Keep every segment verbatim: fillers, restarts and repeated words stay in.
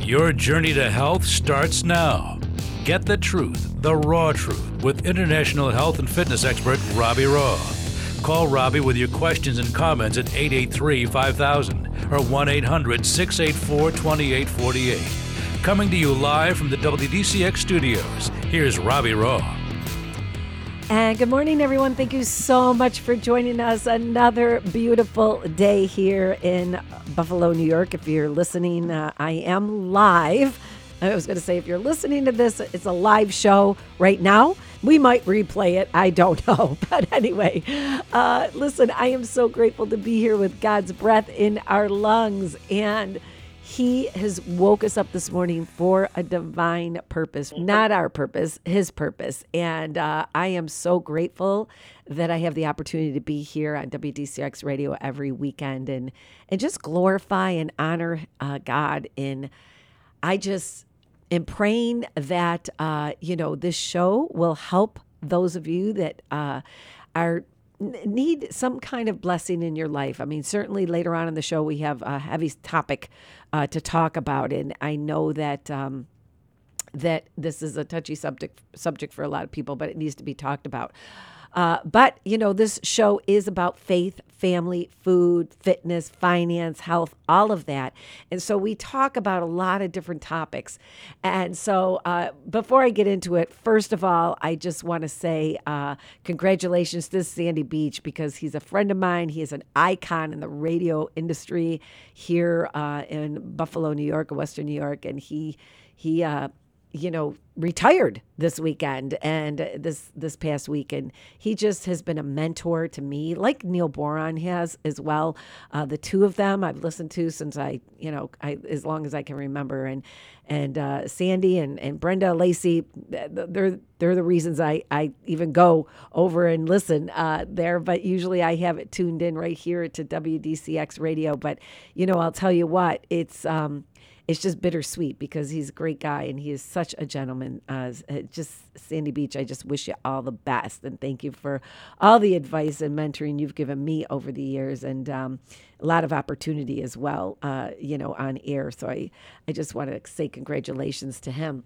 Your journey to health starts now. Get the truth, the raw truth, with international health and fitness expert Robbie Raugh. Call Robbie with your questions and comments at eight eight three, five thousand or one eight hundred, six eight four, two eight four eight. Coming to you live from the W D C X studios, here's Robbie Raugh. And good morning, everyone. Thank you so much for joining us. Another beautiful day here in Buffalo, New York. If you're listening, uh, I am live. I was going to say, if you're listening to this, it's a live show right now. We might replay it. I don't know. But anyway, uh, listen, I am so grateful to be here with God's breath in our lungs. And He has woke us up this morning for a divine purpose, not our purpose, His purpose. And uh, I am so grateful that I have the opportunity to be here on W D C X Radio every weekend and, and just glorify and honor uh, God. And I just am praying that, uh, you know, this show will help those of you that uh, are need some kind of blessing in your life. I mean, certainly later on in the show, we have a heavy topic uh, to talk about. And I know that um, that this is a touchy subject subject for a lot of people, but it needs to be talked about. Uh, but, you know, this show is about faith, family, food, fitness, finance, health, all of that. And so we talk about a lot of different topics. And so uh, before I get into it, first of all, I just want to say uh, congratulations to Sandy Beach, because he's a friend of mine. He is an icon in the radio industry here uh, in Buffalo, New York, Western New York. And he, he, uh, you know, retired this weekend and this this past week. And he just has been a mentor to me, like Neil Boron has as well. Uh, the two of them I've listened to since I, you know, I, as long as I can remember. And and uh, Sandy and, and Brenda Lacey, they're they're the reasons I, I even go over and listen uh, there. But usually I have it tuned in right here to W D C X Radio. But, you know, I'll tell you what, it's um, It's just bittersweet because he's a great guy and he is such a gentleman. Uh, just Sandy Beach, I just wish you all the best. And thank you for all the advice and mentoring you've given me over the years, and um, a lot of opportunity as well, uh, you know, on air. So I, I just want to say congratulations to him.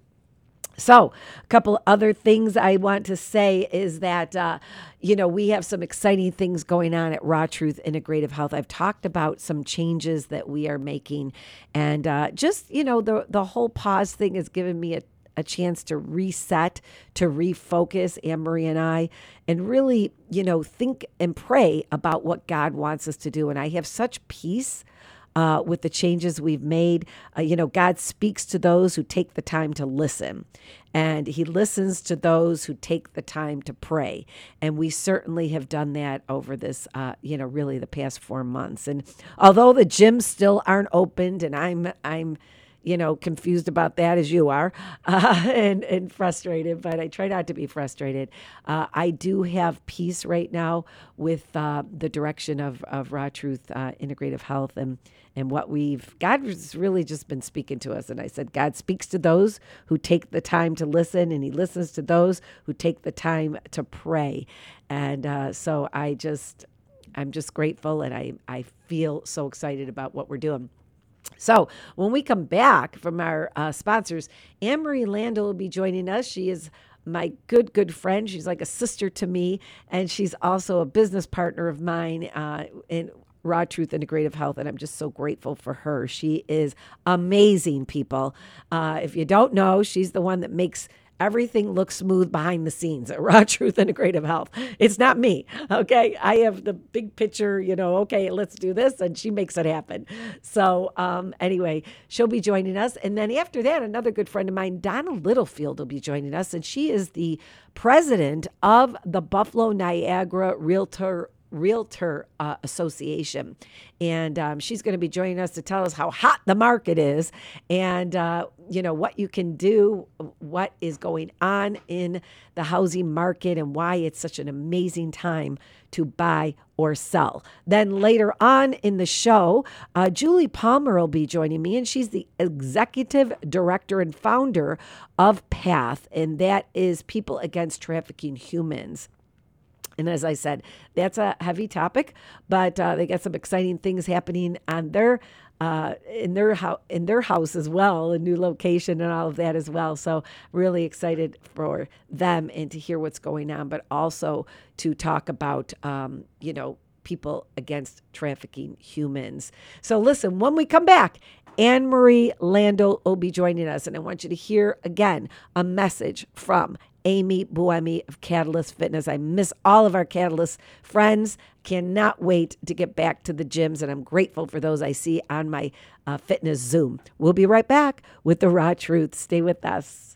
So a couple other things I want to say is that, uh, you know, we have some exciting things going on at Raw Truth Integrative Health. I've talked about some changes that we are making, and uh, just, you know, the the whole pause thing has given me a, a chance to reset, to refocus, Anne-Marie and I, and really, you know, think and pray about what God wants us to do. And I have such peace Uh, with the changes we've made. Uh, you know, God speaks to those who take the time to listen, and He listens to those who take the time to pray. And we certainly have done that over this, uh, you know, really the past four months. And although the gyms still aren't opened, and I'm, I'm, you know, confused about that as you are, uh, and, and frustrated, but I try not to be frustrated. Uh, I do have peace right now with uh, the direction of, of Raw Truth uh, Integrative Health, and, and what we've, God has really just been speaking to us. And I said, God speaks to those who take the time to listen, and He listens to those who take the time to pray. And uh, so I just, I'm just grateful, and I, I feel so excited about what we're doing. So when we come back from our uh, sponsors, Anne-Marie Landel will be joining us. She is my good, good friend. She's like a sister to me, and she's also a business partner of mine uh, in Raw Truth Integrative Health, and I'm just so grateful for her. She is amazing, people. Uh, if you don't know, she's the one that makes everything looks smooth behind the scenes at Raw Truth Integrative Health. It's not me, okay? I have the big picture, you know, okay, let's do this, and she makes it happen. So um, anyway, she'll be joining us. And then after that, another good friend of mine, Donna Littlefield, will be joining us, and she is the president of the Buffalo Niagara Realtor Realtor uh, Association. And um, she's going to be joining us to tell us how hot the market is, and, uh, you know, what you can do, what is going on in the housing market, and why it's such an amazing time to buy or sell. Then later on in the show, uh, Julie Palmer will be joining me, and she's the executive director and founder of PATH, and that is People Against Trafficking Humans. And as I said, that's a heavy topic, but uh, they got some exciting things happening on their uh, in their house, in their house as well, a new location and all of that as well. So really excited for them and to hear what's going on, but also to talk about, um, you know, people against trafficking humans. So listen, when we come back, Anne Marie Lando will be joining us, and I want you to hear again a message from Amy Buemi of Catalyst Fitness. I miss all of our Catalyst friends. Cannot wait to get back to the gyms, and I'm grateful for those I see on my uh, fitness Zoom. We'll be right back with The Raw Truth. Stay with us.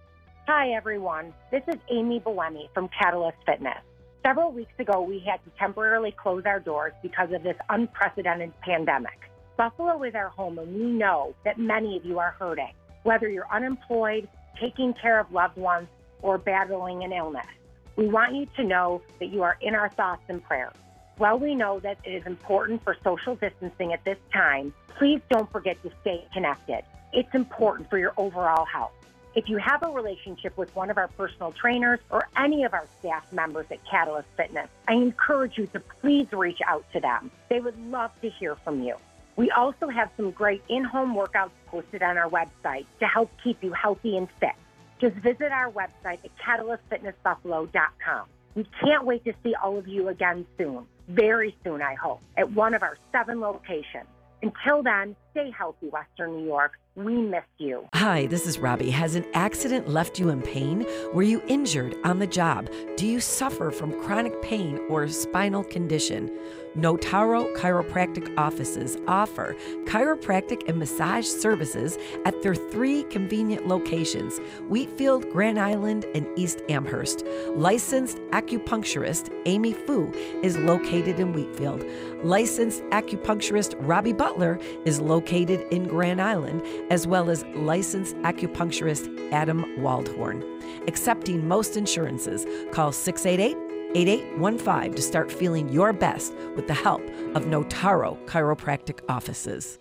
Hi, everyone. This is Amy Buemi from Catalyst Fitness. Several weeks ago, we had to temporarily close our doors because of this unprecedented pandemic. Buffalo is our home, and we know that many of you are hurting, whether you're unemployed, taking care of loved ones, or battling an illness. We want you to know that you are in our thoughts and prayers. While we know that it is important for social distancing at this time, please don't forget to stay connected. It's important for your overall health. If you have a relationship with one of our personal trainers or any of our staff members at Catalyst Fitness, I encourage you to please reach out to them. They would love to hear from you. We also have some great in-home workouts posted on our website to help keep you healthy and fit. Just visit our website at catalyst fitness buffalo dot com. We can't wait to see all of you again soon, very soon, I hope, at one of our seven locations. Until then, stay healthy, Western New York. We miss you. Hi, this is Robbie. Has an accident left you in pain? Were you injured on the job? Do you suffer from chronic pain or spinal condition? Notaro Chiropractic offices offer chiropractic and massage services at their three convenient locations, Wheatfield, Grand Island, and East Amherst. Licensed acupuncturist Amy Fu is located in Wheatfield. Licensed acupuncturist Robbie Butler is located in Grand Island, as well as licensed acupuncturist Adam Waldhorn. Accepting most insurances. Call six eight eight, eight eight one five to start feeling your best with the help of Notaro Chiropractic offices.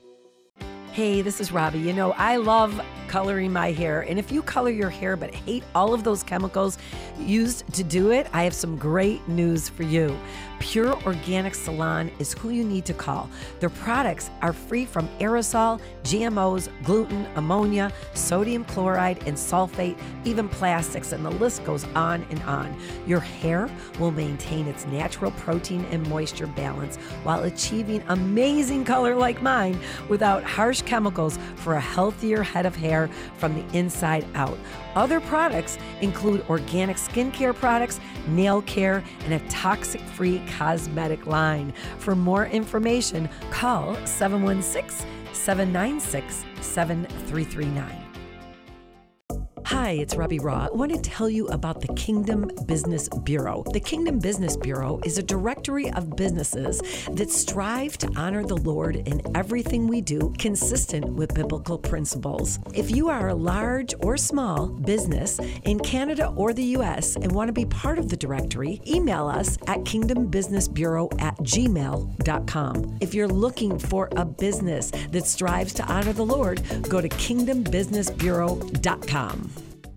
Hey, this is Robbie. You know, I love coloring my hair. And if you color your hair but hate all of those chemicals used to do it, I have some great news for you. Pure Organic Salon is who you need to call. Their products are free from aerosol, G M Os, gluten, ammonia, sodium chloride, and sulfate, even plastics, and the list goes on and on. Your hair will maintain its natural protein and moisture balance while achieving amazing color like mine without harsh chemicals for a healthier head of hair from the inside out. Other products include organic skincare products, nail care, and a toxic-free cosmetic line. For more information, call seven one six, seven nine six, seven three three nine. Hi, it's Robbie Raw. I want to tell you about the Kingdom Business Bureau. The Kingdom Business Bureau is a directory of businesses that strive to honor the Lord in everything we do, consistent with biblical principles. If you are a large or small business in Canada or the U S and want to be part of the directory, email us at kingdom business bureau at gmail dot com. If you're looking for a business that strives to honor the Lord, go to kingdom business bureau dot com.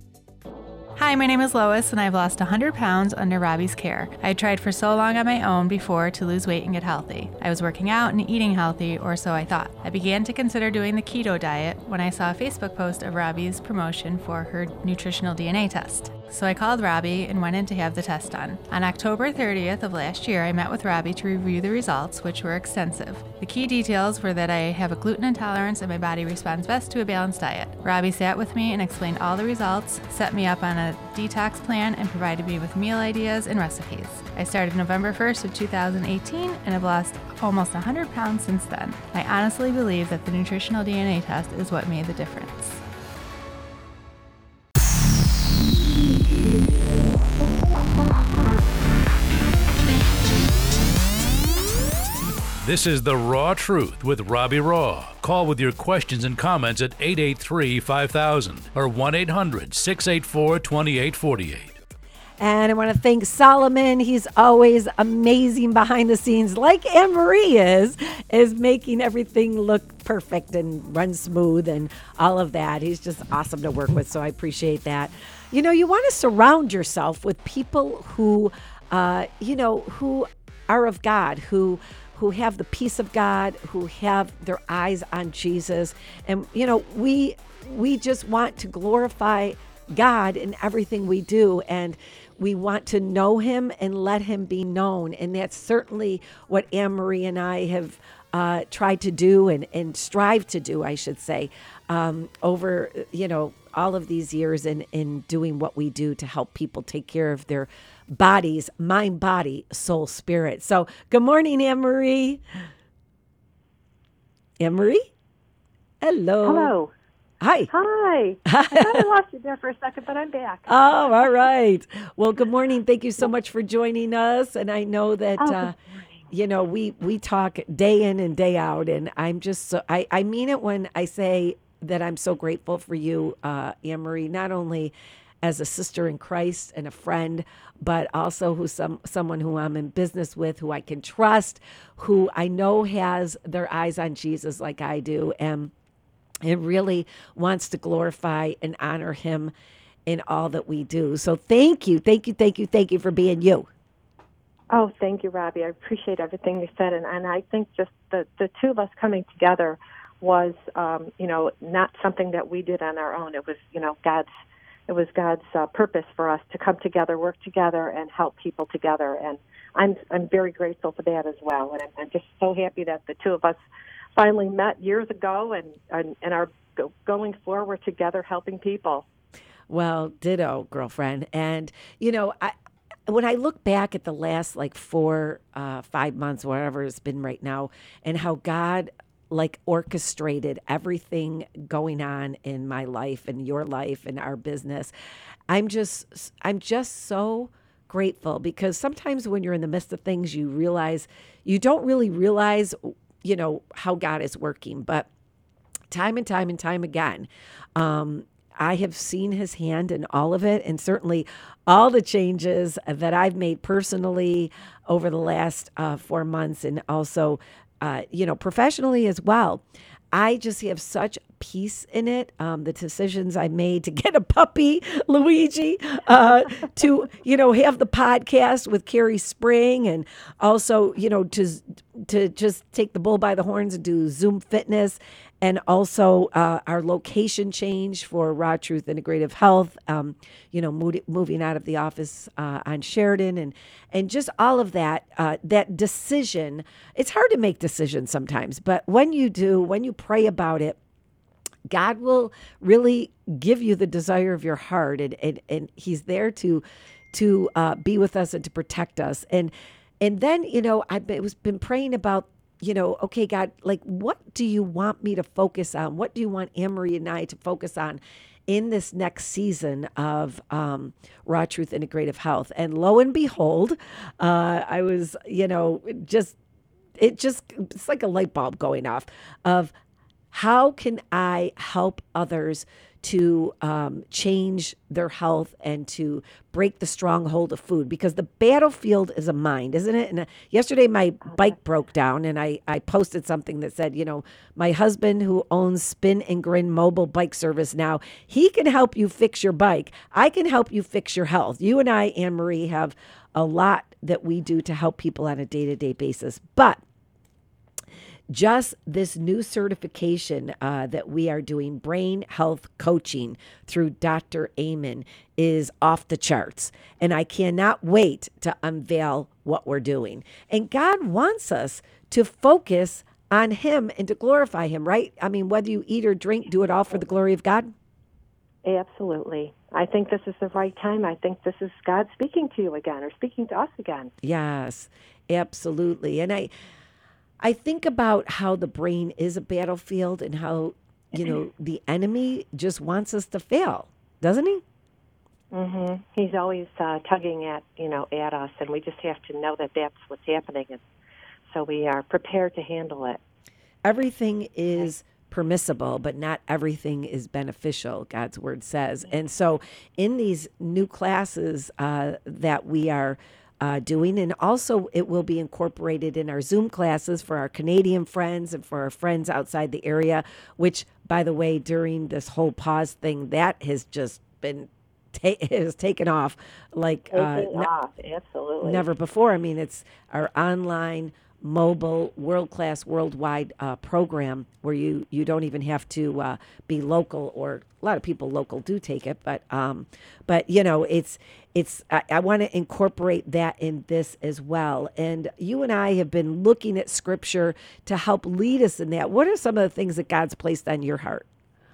Hi, my name is Lois, and I've lost one hundred pounds under Robbie's care. I tried for so long on my own before to lose weight and get healthy. I was working out and eating healthy, or so I thought. I began to consider doing the keto diet when I saw a Facebook post of Robbie's promotion for her nutritional D N A test. So I called Robbie and went in to have the test done. On October thirtieth of last year, I met with Robbie to review the results, which were extensive. The key details were that I have a gluten intolerance and my body responds best to a balanced diet. Robbie sat with me and explained all the results, set me up on a detox plan, and provided me with meal ideas and recipes. I started November first of two thousand eighteen and have lost almost one hundred pounds since then. I honestly believe that the nutritional D N A test is what made the difference. This is The Raw Truth with Robbie Raw. Call with your questions and comments at eight eight three, five thousand or one eight hundred, six eight four, two eight four eight. And I want to thank Solomon. He's always amazing behind the scenes, like Anne Marie is, is making everything look perfect and run smooth and all of that. He's just awesome to work with, so I appreciate that. You know, you want to surround yourself with people who, uh, you know, who are of God, who who have the peace of God, who have their eyes on Jesus. And, you know, we we just want to glorify God in everything we do. And we want to know him and let him be known. And that's certainly what Anne-Marie and I have uh, tried to do and, and strive to do, I should say, um, over, you know, all of these years in, in doing what we do to help people take care of their bodies, mind, body, soul, spirit. So good morning, Anne-Marie. Anne-Marie? Hello. Hello. Hi. Hi. I thought I lost you there for a second, but I'm back. Oh, all right. Well, good morning. Thank you so much for joining us. And I know that, Oh, uh, you know, we, we talk day in and day out. And I'm just so, I, I mean it when I say that I'm so grateful for you, uh, Anne-Marie, not only as a sister in Christ and a friend, but also who's some someone who I'm in business with, who I can trust, who I know has their eyes on Jesus like I do, and it really wants to glorify and honor him in all that we do. So thank you, thank you, thank you, thank you for being you. Oh, thank you, Robbie. I appreciate everything you said. And, and I think just the, the two of us coming together was, um, you know, not something that we did on our own. It was, you know, God's, it was God's uh, purpose for us to come together, work together, and help people together. And I'm, I'm very grateful for that as well. And I'm, I'm just so happy that the two of us finally met years ago and, and, and are go, going forward together helping people. Well, ditto, girlfriend. And, you know, I, when I look back at the last like four, uh, five months, whatever it's been right now, and how God like orchestrated everything going on in my life and your life and our business, I'm just, I'm just so grateful, because sometimes when you're in the midst of things, you realize, you don't really realize, you know, how God is working. But time and time and time again, um, I have seen his hand in all of it, and certainly all the changes that I've made personally over the last uh, four months and also, uh, you know, professionally as well. I just have such peace in it. Um, the decisions I made to get a puppy, Luigi, uh, to, you know, have the podcast with Carrie Spring, and also, you know, to, to just take the bull by the horns and do Zoom Fitness, and also uh, our location change for Raw Truth Integrative Health, um, you know, mo- moving out of the office uh, on Sheridan, and and just all of that, uh, that decision. It's hard to make decisions sometimes, but when you do, when you pray about it, God will really give you the desire of your heart, and and, and he's there to to uh, be with us and to protect us. And and then, you know, I've been, was been praying about, you know, okay, God, like, what do you want me to focus on? What do you want Anne-Marie and I to focus on in this next season of um, Raw Truth Integrative Health? And lo and behold, uh, I was, you know, just, it just, it's like a light bulb going off of how can I help others to um, change their health and to break the stronghold of food, because the battlefield is a mind, isn't it? And uh, yesterday my bike broke down, and I, I posted something that said, you know, my husband, who owns Spin and Grin mobile bike service now, he can help you fix your bike. I can help you fix your health. You and I, Anne-Marie, have a lot that we do to help people on a day-to-day basis. But just this new certification uh, that we are doing, brain health coaching through Doctor Amen, is off the charts. And I cannot wait to unveil what we're doing. And God wants us to focus on him and to glorify him, right? I mean, whether you eat or drink, do it all for the glory of God. Absolutely. I think this is the right time. I think this is God speaking to you again, or speaking to us again. Yes, absolutely. And I... I think about how the brain is a battlefield, and how, you know, the enemy just wants us to fail, doesn't he? Mm-hmm. He's always uh, tugging at, you know, at us, and we just have to know that that's what's happening, and so we are prepared to handle it. Everything is permissible, but not everything is beneficial, God's word says. And so in these new classes uh, that we are Uh, doing. And also it will be incorporated in our Zoom classes for our Canadian friends and for our friends outside the area, which, by the way, during this whole pause thing, that has just been ta- has taken off like uh, Taking off, absolutely. never before. I mean, it's our online mobile, world-class, worldwide uh, program where you, you don't even have to uh, be local, or a lot of people local do take it, but um, but you know it's it's I, I want to incorporate that in this as well. And you and I have been looking at Scripture to help lead us in that. What are some of the things that God's placed on your heart?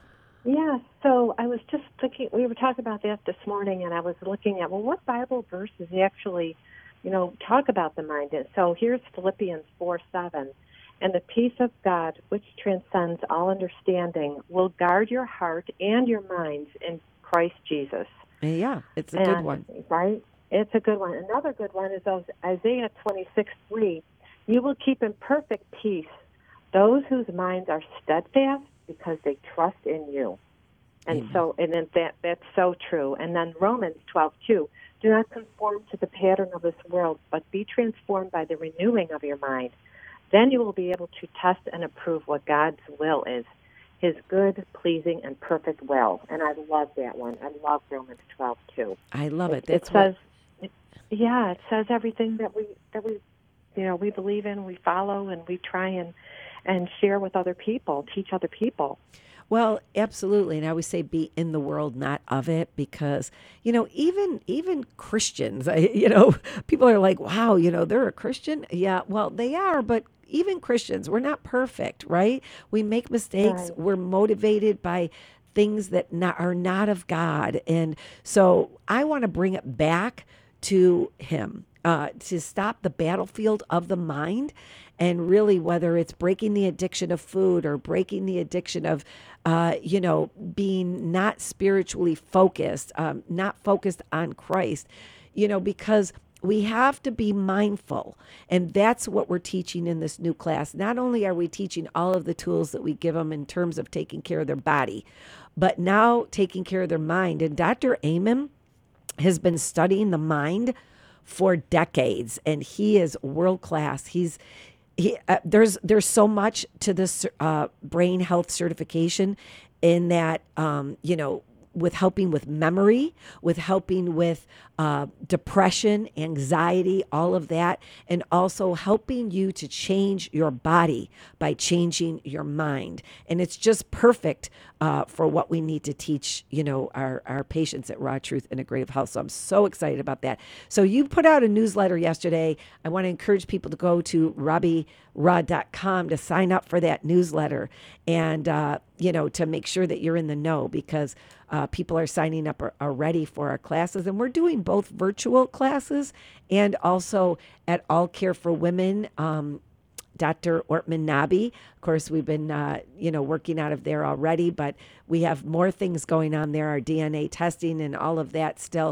Yeah, so I was just looking, we were talking about that this morning, and I was looking at, well, what Bible verses actually, you know, talk about the mind? And so here's Philippians four seven. And the peace of God, which transcends all understanding, will guard your heart and your minds in Christ Jesus. Yeah, it's a and, good one. Right? It's a good one. Another good one is Isaiah twenty-six three. You will keep in perfect peace those whose minds are steadfast because they trust in you. And Amen. so, and then that that's so true. And then Romans twelve two. Do not conform to the pattern of this world, but be transformed by the renewing of your mind. Then you will be able to test and approve what God's will is, his good, pleasing, and perfect will. And I love that one. I love Romans twelve two. I love it. It, That's it says, what... it, yeah, it says everything that we that we, you know, we believe in, we follow, and we try and and share with other people, teach other people. Well, absolutely. And I always say be in the world, not of it, because, you know, even even Christians, I, you know, people are like, wow, you know, they're a Christian. Yeah, well, they are. But even Christians, we're not perfect, right? We make mistakes. Right. We're motivated by things that not, are not of God. And so I want to bring it back to him, uh, to stop the battlefield of the mind. And really, whether it's breaking the addiction of food or breaking the addiction of, uh, you know, being not spiritually focused, um, not focused on Christ, you know, because we have to be mindful. And that's what we're teaching in this new class. Not only are we teaching all of the tools that we give them in terms of taking care of their body, but now taking care of their mind. And Doctor Amen has been studying the mind for decades, and he is world class. He's He, uh, there's there's so much to this uh, brain health certification in that, um, you know, with helping with memory, with helping with uh, depression, anxiety, all of that, and also helping you to change your body by changing your mind. And it's just perfect uh, for what we need to teach, you know, our, our patients at Raw Truth Integrative Health. So I'm so excited about that. So you put out a newsletter yesterday. I want to encourage people to go to robbie raw dot com to sign up for that newsletter and, uh, you know, to make sure that you're in the know, because uh, people are signing up already for our classes. And we're doing both virtual classes and also at All Care for Women. Um, Doctor Ortman Nabi. Of course, we've been, uh, you know, working out of there already, but we have more things going on there, our D N A testing and all of that still.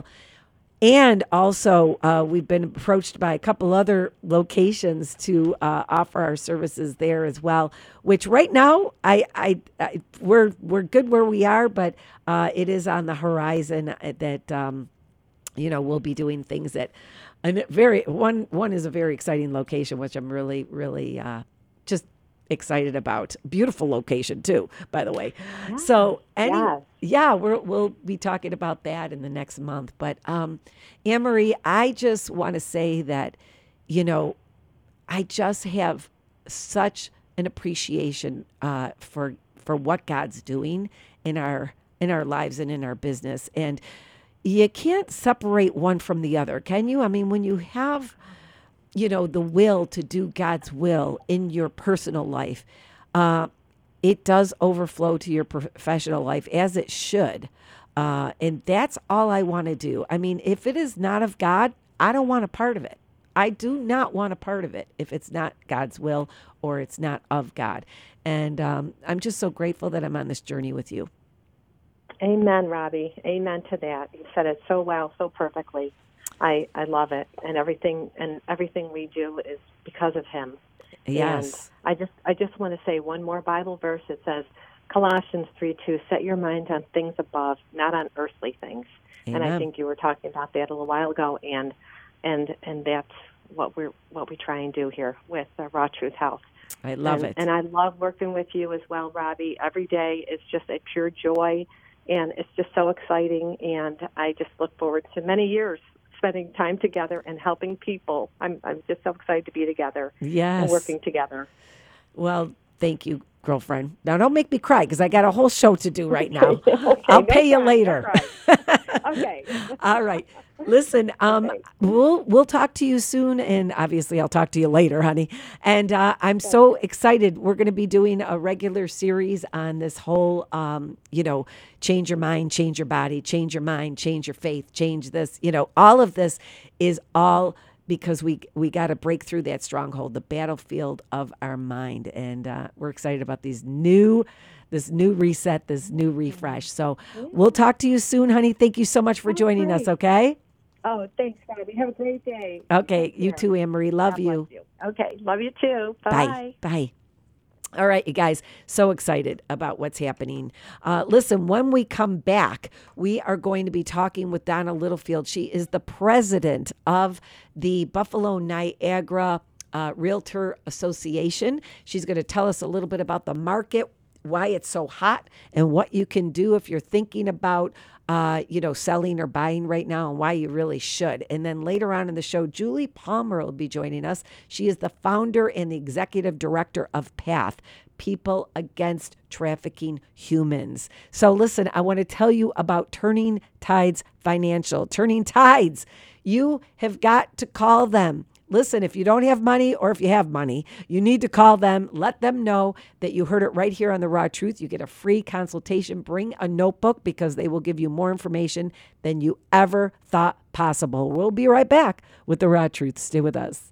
And also, uh, we've been approached by a couple other locations to uh, offer our services there as well. Which right now, I, I, I we're we're good where we are, but uh, it is on the horizon that um, you know we'll be doing things at. And very one one is a very exciting location, which I'm really really uh, just excited about. Beautiful location too, by the way. Yeah. So any, yeah, yeah we're, we'll be talking about that in the next month. But um, Anne-Marie, I just want to say that, you know, I just have such an appreciation uh, for for what God's doing in our in our lives and in our business. And you can't separate one from the other, can you? I mean, when you have, you know, the will to do God's will in your personal life, uh, it does overflow to your professional life, as it should. Uh, and that's all I want to do. I mean, if it is not of God, I don't want a part of it. I do not want a part of it if it's not God's will or it's not of God. And um, I'm just so grateful that I'm on this journey with you. Amen, Robbie. Amen to that. You said it so well, so perfectly. I, I love it, and everything and everything we do is because of Him. Yes. And I just I just want to say one more Bible verse. It says Colossians three two. Set your mind on things above, not on earthly things. Amen. And I think you were talking about that a little while ago, and and and that's what we're what we try and do here with uh, Raw Truth Health. I love and, it, and I love working with you as well, Robbie. Every day is just a pure joy. And it's just so exciting, and I just look forward to many years spending time together and helping people. I'm I'm just so excited to be together yes. and working together. Well, thank you, girlfriend. Now, don't make me cry because I got a whole show to do right now. Okay, I'll no pay you cry, no later. cry. Okay. All right. Listen, um, Okay. we'll we'll talk to you soon, and obviously I'll talk to you later, honey. And uh, I'm so excited. We're going to be doing a regular series on this whole, um, you know, change your mind, change your body, change your mind, change your faith, change this. You know, all of this is all because we we got to break through that stronghold, the battlefield of our mind, and uh, we're excited about these new. This new reset, this new refresh. So we'll talk to you soon, honey. Thank you so much for Oh, joining great. us, okay? Oh, thanks, Bobby. Have a great day. Okay, Take you care. too, Anne-Marie. Love God you. bless you. Okay, love you too. Bye. Bye. All right, you guys, so excited about what's happening. Uh, listen, when we come back, we are going to be talking with Donna Littlefield. She is the president of the Buffalo Niagara uh, Realtor Association. She's going to tell us a little bit about the market, why it's so hot, and what you can do if you're thinking about, uh, you know, selling or buying right now, and why you really should. And then later on in the show, Julie Palmer will be joining us. She is the founder and the executive director of PATH, People Against Trafficking Humans. So listen, I want to tell you about Turning Tides Financial. Turning Tides, you have got to call them. Listen, if you don't have money or if you have money, you need to call them. Let them know that you heard it right here on The Raw Truth. You get a free consultation. Bring a notebook because they will give you more information than you ever thought possible. We'll be right back with The Raw Truth. Stay with us.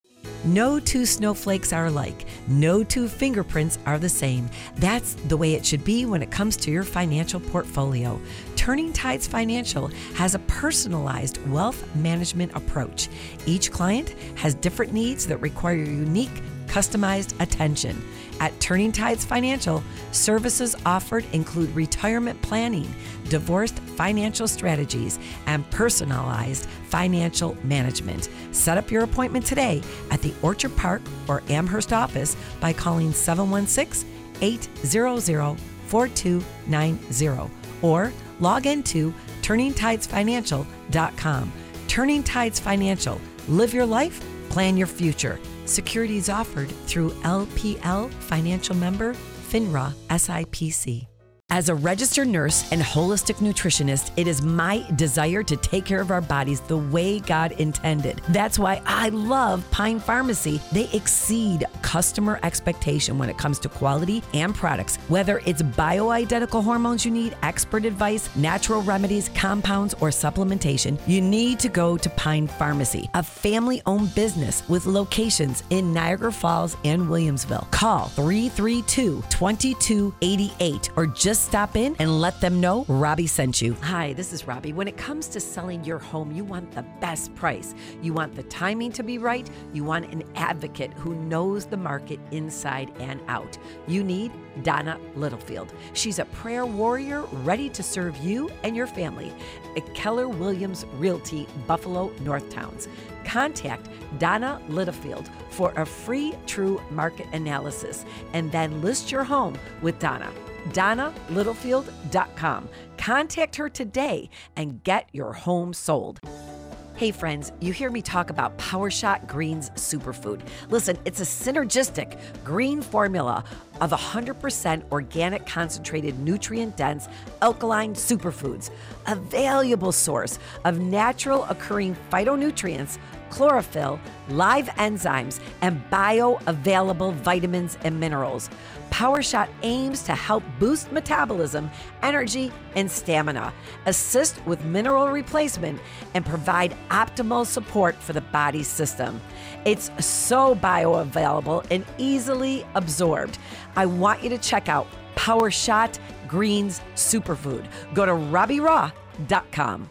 No two snowflakes are alike. No two fingerprints are the same. That's the way it should be when it comes to your financial portfolio. Turning Tides Financial has a personalized wealth management approach. Each client has different needs that require unique, customized attention. At Turning Tides Financial, services offered include retirement planning, divorced financial strategies, and personalized financial management. Set up your appointment today at the Orchard Park or Amherst office by calling seven one six, eight hundred, four two nine zero or log into turning tides financial dot com. Turning Tides Financial. Live your life, plan your future. Securities offered through L P L Financial Member, FINRA S I P C. As a registered nurse and holistic nutritionist, it is my desire to take care of our bodies the way God intended. That's why I love Pine Pharmacy. They exceed customer expectation when it comes to quality and products. Whether it's bioidentical hormones you need, expert advice, natural remedies, compounds, or supplementation, you need to go to Pine Pharmacy, a family-owned business with locations in Niagara Falls and Williamsville. Call three three two, two two eight eight or just stop in and let them know Robbie sent you. Hi, this is Robbie. When it comes to selling your home, you want the best price. You want the timing to be right. You want an advocate who knows the market inside and out. You need Donna Littlefield. She's a prayer warrior ready to serve you and your family at Keller Williams Realty, Buffalo North Towns. Contact Donna Littlefield for a free true market analysis and then list your home with Donna. Donna Littlefield dot com. Contact her today and get your home sold. Hey friends, you hear me talk about PowerShot Greens Superfood. Listen, it's a synergistic green formula of one hundred percent organic concentrated nutrient-dense alkaline superfoods, a valuable source of natural occurring phytonutrients, chlorophyll, live enzymes, and bioavailable vitamins and minerals. PowerShot aims to help boost metabolism, energy, and stamina, assist with mineral replacement, and provide optimal support for the body's system. It's so bioavailable and easily absorbed. I want you to check out PowerShot Greens Superfood. Go to robbie raw dot com.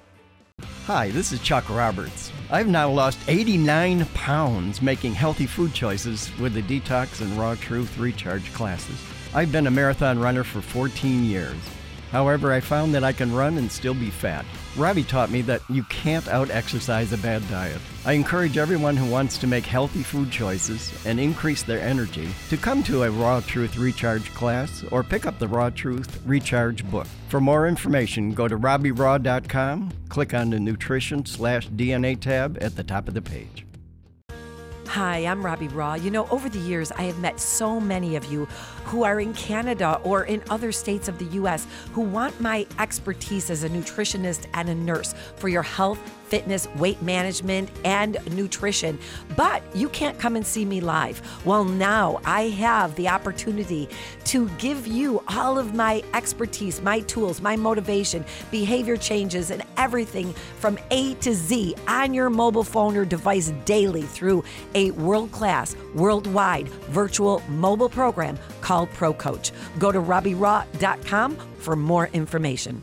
Hi, this is Chuck Roberts. I've now lost eighty-nine pounds making healthy food choices with the Detox and Raw Truth Recharge classes. I've been a marathon runner for fourteen years. However, I found that I can run and still be fat. Robbie taught me that you can't out-exercise a bad diet. I encourage everyone who wants to make healthy food choices and increase their energy to come to a Raw Truth Recharge class or pick up the Raw Truth Recharge book. For more information, go to robbie raw dot com, click on the Nutrition slash D N A tab at the top of the page. Hi, I'm Robbie Raw. You know, over the years, I have met so many of you who are in Canada or in other states of the U S who want my expertise as a nutritionist and a nurse for your health, fitness, weight management, and nutrition. But you can't come and see me live. Well, now I have the opportunity to give you all of my expertise, my tools, my motivation, behavior changes, and everything from A to Z on your mobile phone or device daily through a world-class, worldwide virtual mobile program called ProCoach. Go to robbie raw dot com for more information.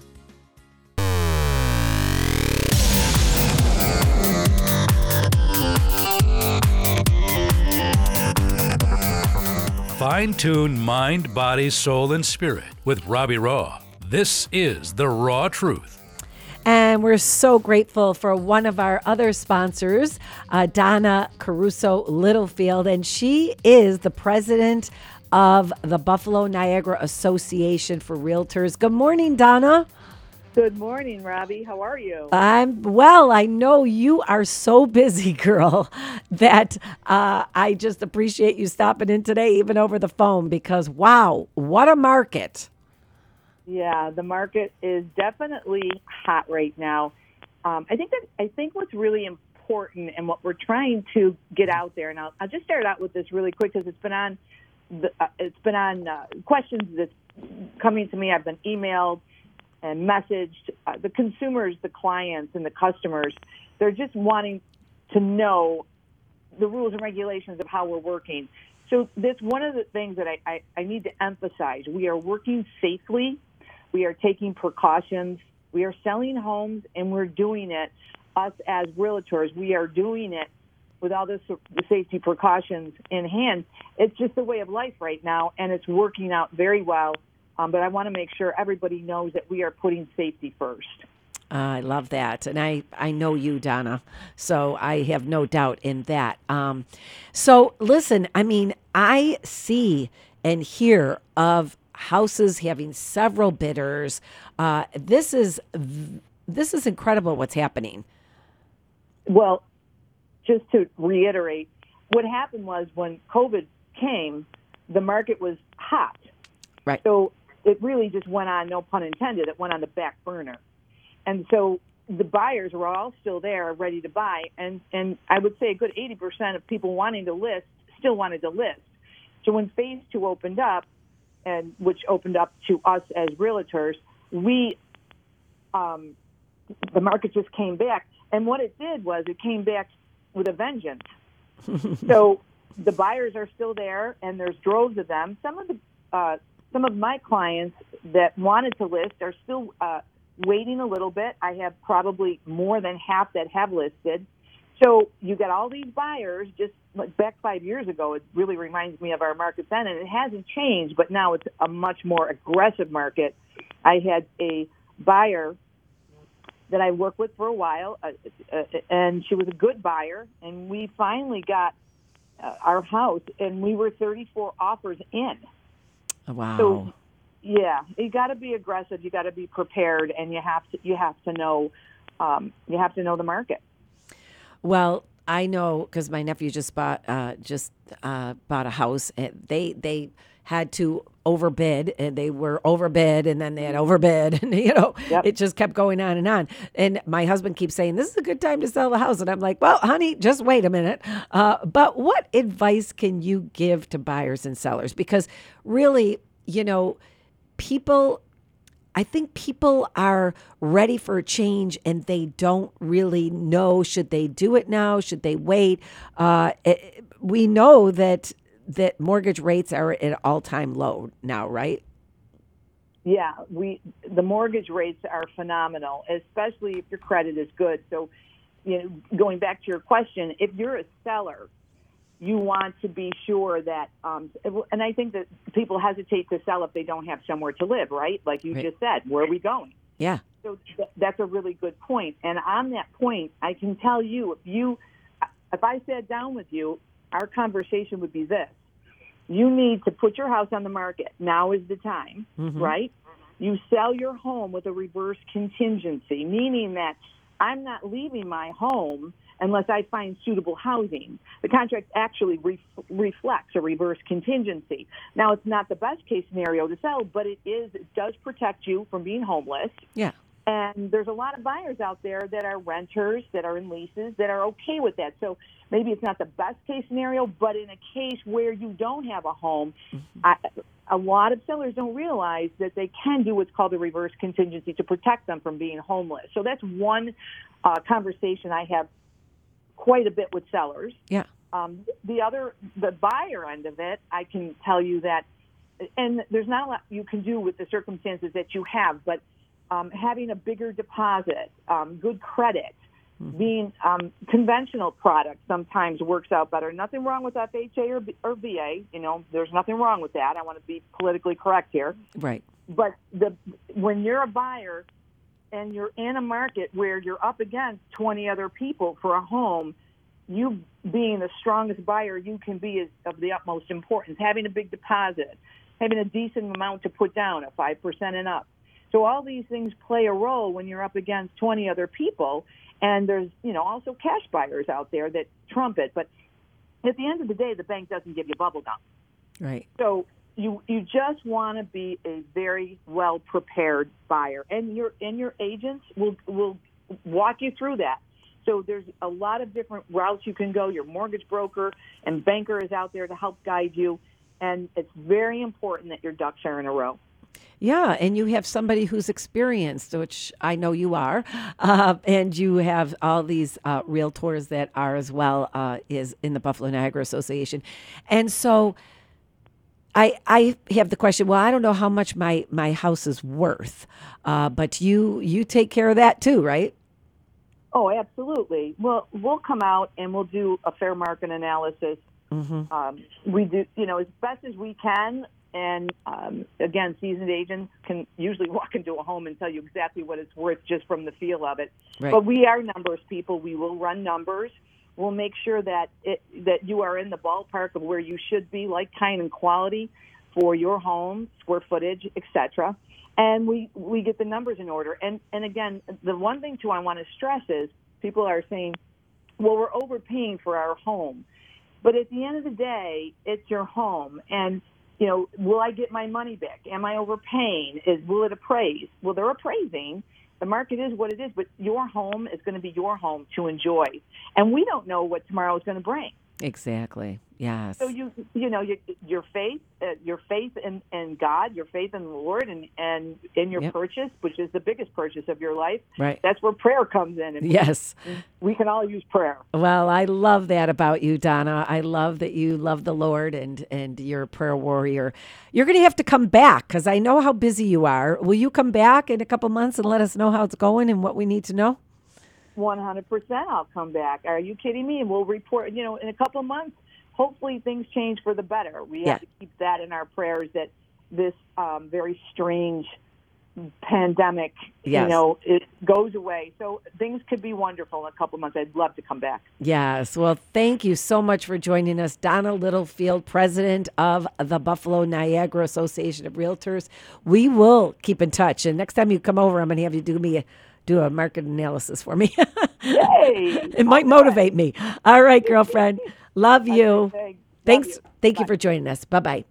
Fine-tune mind, body, soul, and spirit with Robbie Raw. This is The Raw Truth. And we're so grateful for one of our other sponsors, uh, Donna Caruso Littlefield, and she is the president of the Buffalo Niagara Association for Realtors. Good morning, Donna. Good morning, Robbie. How are you? I'm well. I know you are so busy, girl, that uh, I just appreciate you stopping in today, even over the phone, because wow, what a market. Yeah, the market is definitely hot right now. Um, I think that I think what's really important and what we're trying to get out there, and I'll, I'll just start out with this really quick because it's been on the, uh, it's been on uh, questions that's coming to me. I've been emailed and messaged. Uh, the consumers, the clients, and the customers, they're just wanting to know the rules and regulations of how we're working. So that's one of the things that I, I, I need to emphasize. We are working safely. We are taking precautions. We are selling homes, and we're doing it, us as realtors, we are doing it with all this, the safety precautions in hand. It's just a way of life right now, and it's working out very well. Um, but I want to make sure everybody knows that we are putting safety first. Uh, I love that. And I, I know you, Donna, so I have no doubt in that. Um, so listen, I mean, I see and hear of houses having several bidders. Uh, this is this is incredible what's happening. Well, just to reiterate, what happened was when COVID came, the market was hot. Right. So it really just went on, no pun intended, it went on the back burner. And so the buyers were all still there, ready to buy. And, and I would say a good eighty percent of people wanting to list still wanted to list. So when phase two opened up, and which opened up to us as realtors, we, um, the market just came back. And what it did was it came back with a vengeance. So the buyers are still there, and there's droves of them. Some of the uh, some of my clients that wanted to list are still uh, waiting a little bit. I have probably more than half that have listed. So you got all these buyers. Just like back five years ago, it really reminds me of our market then, and it hasn't changed, but now it's a much more aggressive market. I had a buyer that I worked with for a while, uh, uh, and she was a good buyer, and we finally got uh, our house, and we were thirty-four offers in. Wow. So, yeah, you got to be aggressive. You got to be prepared, and you have to you have to know um, you have to know the market. Well, I know because my nephew just bought uh, just uh, bought a house, and they they had to overbid, and they were overbid, and then they had overbid, and you know Yep. it just kept going on and on. And my husband keeps saying, "This is a good time to sell the house," and I'm like, "Well, honey, just wait a minute." Uh, but what advice can you give to buyers and sellers? Because really, you know, people. I think people are ready for a change, and they don't really know, should they do it now? Should they wait? Uh, it, we know that that mortgage rates are at an all-time low now, right? Yeah, we the mortgage rates are phenomenal, especially if your credit is good. So, you know, going back to your question, if you're a seller, you want to be sure that, um, and I think that people hesitate to sell if they don't have somewhere to live, right? Like you Right. just said, where are we going? Yeah. So th- that's a really good point. And on that point, I can tell you, if you, if I sat down with you, our conversation would be this. You need to put your house on the market. Now is the time, Mhm. right? You sell your home with a reverse contingency, meaning that I'm not leaving my home unless I find suitable housing. The contract actually ref- reflects a reverse contingency. Now, it's not the best case scenario to sell, but it is. It does protect you from being homeless. Yeah. And there's a lot of buyers out there that are renters, that are in leases, that are okay with that. So maybe it's not the best case scenario, but in a case where you don't have a home, mm-hmm. I, a lot of sellers don't realize that they can do what's called a reverse contingency to protect them from being homeless. So that's one uh, conversation I have quite a bit with sellers. Yeah. Um, the other, the buyer end of it, I can tell you that, and there's not a lot you can do with the circumstances that you have, but Um, having a bigger deposit, um, good credit, mm-hmm. being um, conventional products sometimes works out better. Nothing wrong with F H A or, B- or V A. You know, there's nothing wrong with that. I want to be politically correct here. Right. But the when you're a buyer and you're in a market where you're up against twenty other people for a home, you being the strongest buyer you can be is of the utmost importance. Having a big deposit, having a decent amount to put down, a five percent and up. So all these things play a role when you're up against twenty other people, and there's, you know, also cash buyers out there that trump it. But at the end of the day, the bank doesn't give you bubble gum. Right. So you you just want to be a very well prepared buyer, and your and your agents will will walk you through that. So there's a lot of different routes you can go. Your mortgage broker and banker is out there to help guide you, and it's very important that your ducks are in a row. Yeah, and you have somebody who's experienced, which I know you are, uh, and you have all these uh, realtors that are as well uh, is in the Buffalo Niagara Association. And so I I have the question, well, I don't know how much my, my house is worth, uh, but you you take care of that too, right? Oh, absolutely. Well, we'll come out and we'll do a fair market analysis. Mm-hmm. Um, we do, you know, as best as we can. And, um, again, seasoned agents can usually walk into a home and tell you exactly what it's worth just from the feel of it. Right. But we are numbers people. We will run numbers. We'll make sure that it, that you are in the ballpark of where you should be, like kind and quality for your home, square footage, et cetera. And we, we get the numbers in order. And, and, again, the one thing, too, I want to stress is people are saying, well, we're overpaying for our home. But at the end of the day, it's your home. And you know, will I get my money back? Am I overpaying? Is will it appraise? Well, they're appraising. The market is what it is, but your home is going to be your home to enjoy. And we don't know what tomorrow is going to bring. Exactly. Yes. So you you know your your faith uh, your faith in, in God, your faith in the Lord, and, and in your yep. purchase, which is the biggest purchase of your life. Right. That's where prayer comes in. And yes. We can all use prayer. Well, I love that about you, Donna. I love that you love the Lord and and you're a prayer warrior. You're going to have to come back because I know how busy you are. Will you come back in a couple months and let us know how it's going and what we need to know? one hundred percent I'll come back. Are you kidding me? And we'll report, you know, in a couple of months, hopefully things change for the better. We yeah. have to keep that in our prayers that this um, very strange pandemic, yes. you know, it goes away. So things could be wonderful in a couple of months. I'd love to come back. Yes. Well, thank you so much for joining us. Donna Littlefield, president of the Buffalo Niagara Association of Realtors. We will keep in touch. And next time you come over, I'm going to have you do me a do a market analysis for me. Yay! It might motivate me. All right, girlfriend. Love you. Thanks. Thanks. Love you. Thank Bye. you for joining us. Bye-bye.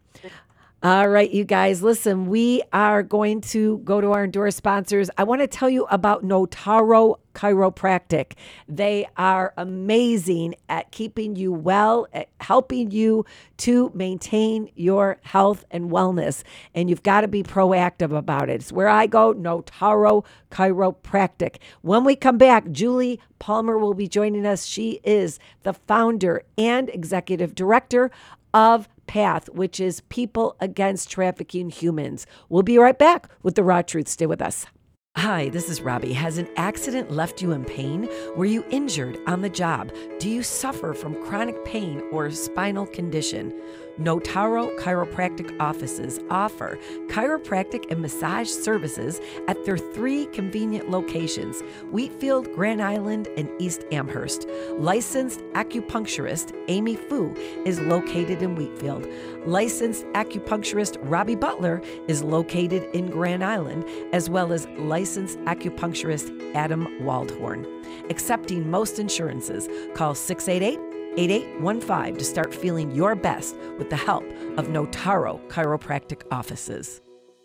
All right, you guys, listen, we are going to go to our endorsed sponsors. I want to tell you about Notaro Chiropractic. They are amazing at keeping you well, at helping you to maintain your health and wellness. And you've got to be proactive about it. It's where I go, Notaro Chiropractic. When we come back, Julie Palmer will be joining us. She is the founder and executive director of PATH, which is People Against Trafficking Humans. We'll be right back with The Raw Truth. Stay with us. Hi, this is Robbie. Has an accident left you in pain? Were you injured on the job? Do you suffer from chronic pain or a spinal condition? Notaro Chiropractic offices offer chiropractic and massage services at their three convenient locations, Wheatfield, Grand Island, and East Amherst. Licensed acupuncturist Amy Fu is located in Wheatfield. Licensed acupuncturist Robbie Butler is located in Grand Island, as well as licensed acupuncturist Adam Waldhorn. Accepting most insurances. Call six eight eight, eight eight one five to start feeling your best with the help of Notaro Chiropractic offices.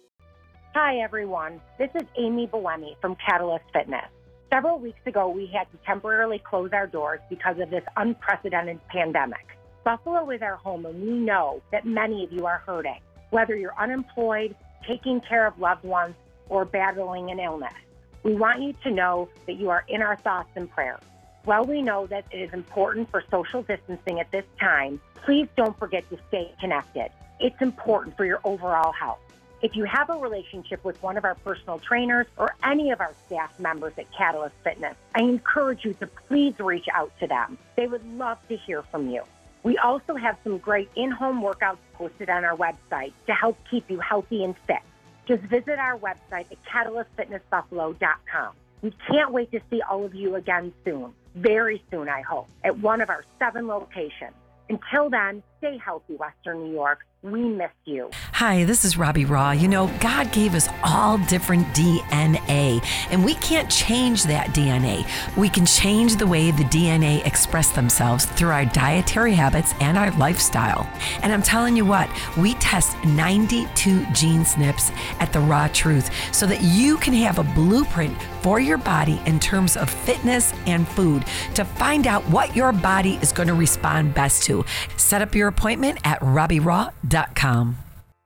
Hi, everyone. This is Amy Buemi from Catalyst Fitness. Several weeks ago, we had to temporarily close our doors because of this unprecedented pandemic. Buffalo is our home, and we know that many of you are hurting, whether you're unemployed, taking care of loved ones, or battling an illness. We want you to know that you are in our thoughts and prayers. While we know that it is important for social distancing at this time, please don't forget to stay connected. It's important for your overall health. If you have a relationship with one of our personal trainers or any of our staff members at Catalyst Fitness, I encourage you to please reach out to them. They would love to hear from you. We also have some great in-home workouts posted on our website to help keep you healthy and fit. Just visit our website at catalyst fitness buffalo dot com. We can't wait to see all of you again soon, very soon, I hope, at one of our seven locations. Until then, stay healthy, Western New York. We miss you. Hi, this is Robbie Raw. You know, God gave us all different D N A, and we can't change that D N A. We can change the way the D N A express themselves through our dietary habits and our lifestyle. And I'm telling you what, we test ninety-two gene S N Ps at The Raw Truth so that you can have a blueprint for your body in terms of fitness and food to find out what your body is going to respond best to. Set up your appointment at robbie raw dot com.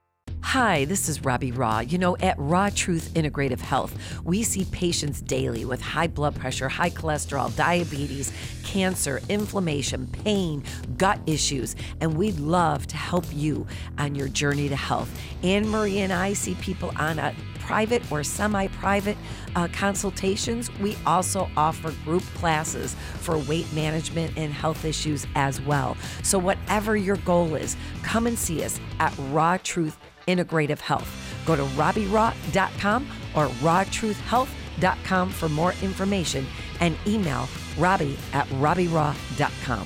Hi, this is Robbie Raw. You know, at Raw Truth Integrative Health, we see patients daily with high blood pressure, high cholesterol, diabetes, cancer, inflammation, pain, gut issues, and we'd love to help you on your journey to health. Anne Marie and I see people on a private or semi-private uh, consultations. We also offer group classes for weight management and health issues as well. So whatever your goal is, come and see us at Raw Truth Integrative Health. Go to robbie raw dot com or raw truth health dot com for more information and email robbie at robbie raw dot com.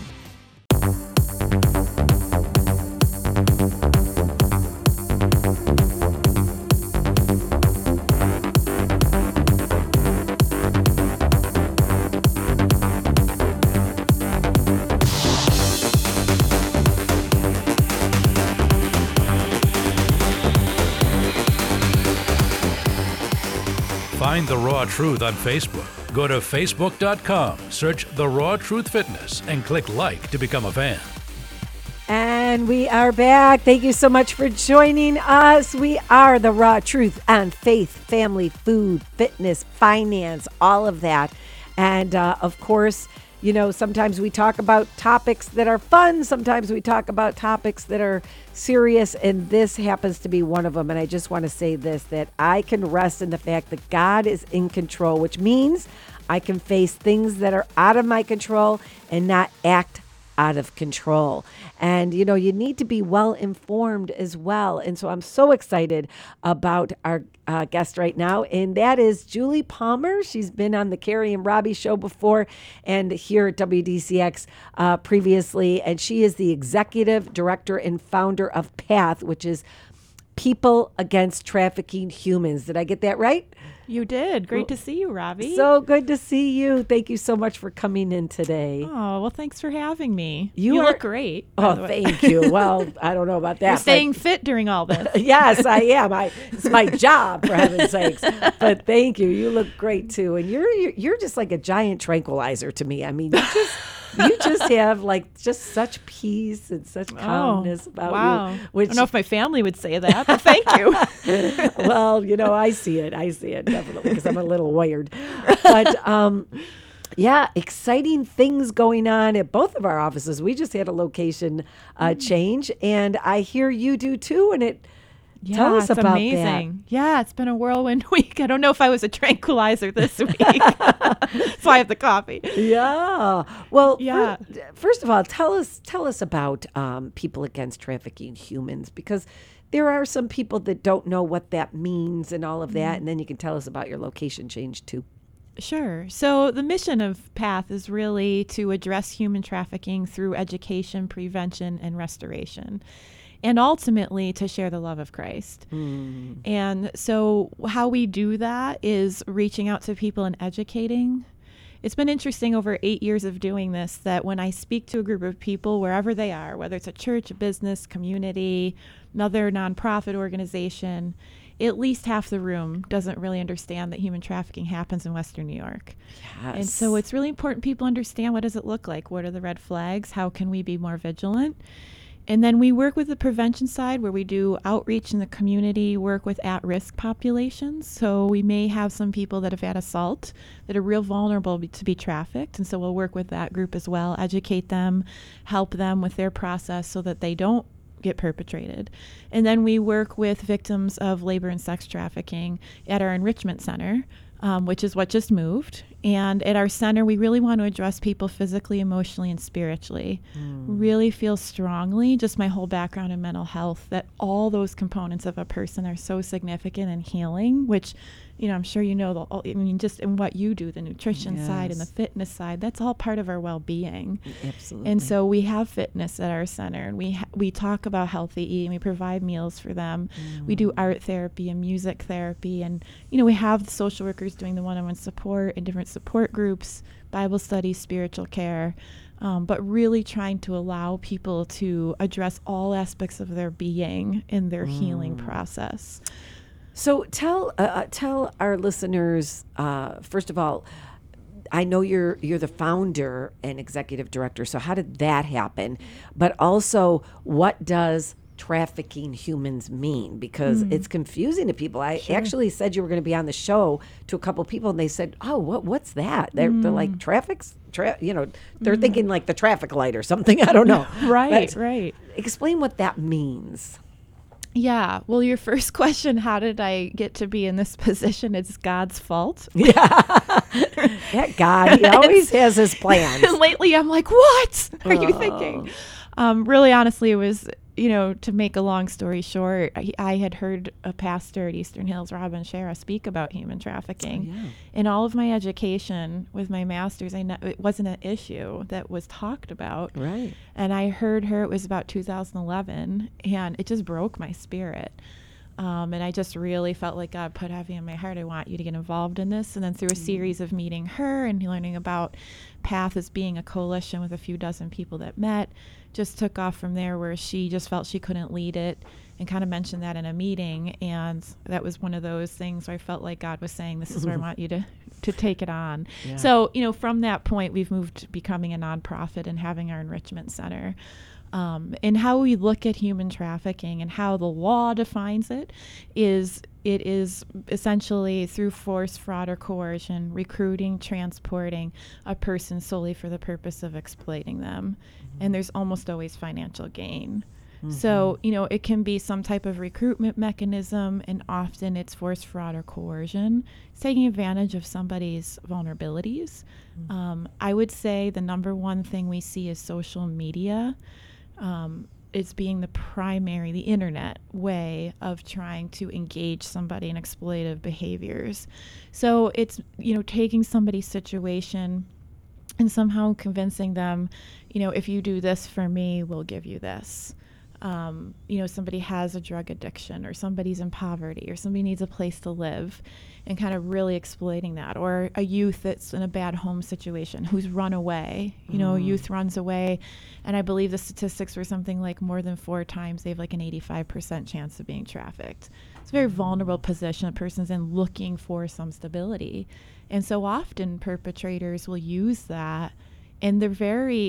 Find The Raw Truth on Facebook. Go to facebook dot com, search The Raw Truth Fitness, and click like to become a fan. And we are back. Thank you so much for joining us. We are The Raw Truth on faith, family, food, fitness, finance, all of that. And uh, of course, you know, sometimes we talk about topics that are fun. Sometimes we talk about topics that are serious. And this happens to be one of them. And I just want to say this, that I can rest in the fact that God is in control, which means I can face things that are out of my control and not act out of control. And, you know, you need to be well informed as well. And so I'm so excited about our uh, guest right now. And that is Julie Palmer. She's been on the Carrie and Robbie show before and here at W D C X uh, previously. And she is the executive director and founder of PATH, which is People Against Trafficking Humans. Did I get that right? You did. Great to see you, Robbie. So good to see you. Thank you so much for coming in today. Oh, well, thanks for having me. You, you are, look great. Oh, thank you. Well, I don't know about that. You're staying fit during all this. Yes, I am. I, it's my job, for heaven's sakes. But thank you. You look great, too. And you're, you're you're just like a giant tranquilizer to me. I mean, you just... You just have like just such peace and such calmness oh, about wow. you. Which, I don't know if my family would say that, but thank you. Well, you know, I see it. I see it definitely because I'm a little wired. But um, yeah, exciting things going on at both of our offices. We just had a location uh, change, and I hear you do too. And it Yeah, Tell us it's about amazing. Yeah, it's been a whirlwind week. I don't know if I was a tranquilizer this week. That's why I have the coffee. that. Yeah. Well, Yeah. First, first of all, tell us tell us about um, People Against Trafficking Humans, because there are some people that don't know what that means and all of that, and then you can tell us about your location change too. Sure. So the mission of PATH is really to address human trafficking through education, prevention, and restoration, and ultimately to share the love of Christ. Mm. And so how we do that is reaching out to people and educating. It's been interesting over eight years of doing this that when I speak to a group of people, wherever they are, whether it's a church, a business, community, another nonprofit organization, at least half the room doesn't really understand that human trafficking happens in Western New York. Yes. And so it's really important people understand, what does it look like? What are the red flags? How can we be more vigilant? And then we work with the prevention side, where we do outreach in the community, work with at-risk populations. So we may have some people that have had assault that are real vulnerable be- to be trafficked. And so we'll work with that group as well, educate them, help them with their process so that they don't get perpetrated. And then we work with victims of labor and sex trafficking at our enrichment center, um, which is what just moved. And at our center, we really want to address people physically, emotionally, and spiritually. Mm. Really feel strongly, just my whole background in mental health, that all those components of a person are so significant in healing, which, you know, I'm sure you know, the, I mean, just in what you do, the nutrition Yes. side and the fitness side, that's all part of our well-being. Absolutely. And so we have fitness at our center, and we ha- we talk about healthy eating. We provide meals for them. Mm. We do art therapy and music therapy, and you know, we have the social workers doing the one-on-one support and different support groups, Bible studies, spiritual care, um, but really trying to allow people to address all aspects of their being in their mm. healing process. So tell uh, tell our listeners, uh, first of all, I know you're you're the founder and executive director. So how did that happen? But also, what does trafficking humans mean? Because mm. it's confusing to people. I sure. actually said you were going to be on the show to a couple people, and they said, "Oh, what what's that?" They're, mm. they're like traffics. Tra- you know, they're mm. thinking like the traffic light or something. I don't know. Right, but right. Explain what that means. Yeah. Well, your first question, how did I get to be in this position? It's God's fault. Yeah. Yeah, God, he always has his plans. And lately I'm like, what are oh. you thinking? Um, really, honestly, it was, you know, to make a long story short, I, I had heard a pastor at Eastern Hills, Robin Shara, speak about human trafficking. Oh, yeah. In all of my education with my master's, I know it wasn't an issue that was talked about. Right. And I heard her, it was about two thousand eleven, and it just broke my spirit. Um, and I just really felt like God put heavy on my heart. I want you to get involved in this. And then through a mm. series of meeting her and learning about PATH as being a coalition with a few dozen people that met, just took off from there, where she just felt she couldn't lead it, and kind of mentioned that in a meeting. And that was one of those things where I felt like God was saying, this is where I want you to, to take it on. Yeah. So, you know, from that point, we've moved to becoming a nonprofit and having our enrichment center. Um, and how we look at human trafficking and how the law defines it is it is essentially through force, fraud, or coercion, recruiting, transporting a person solely for the purpose of exploiting them. Mm-hmm. And there's almost always financial gain. Mm-hmm. So, you know, it can be some type of recruitment mechanism, and often it's force, fraud, or coercion. It's taking advantage of somebody's vulnerabilities. Mm-hmm. Um, I would say the number one thing we see is social media. Um, it's being the primary, the internet way of trying to engage somebody in exploitative behaviors. So it's, you know, taking somebody's situation and somehow convincing them, you know, if you do this for me, we'll give you this. Um, you know, somebody has a drug addiction, or somebody's in poverty, or somebody needs a place to live, and kind of really exploiting that. Or a youth that's in a bad home situation who's run away. You mm. know, youth runs away, and I believe the statistics were something like more than four times they have like an eighty-five percent chance of being trafficked. It's a very vulnerable position a person's in, looking for some stability. And so often perpetrators will use that, and they're very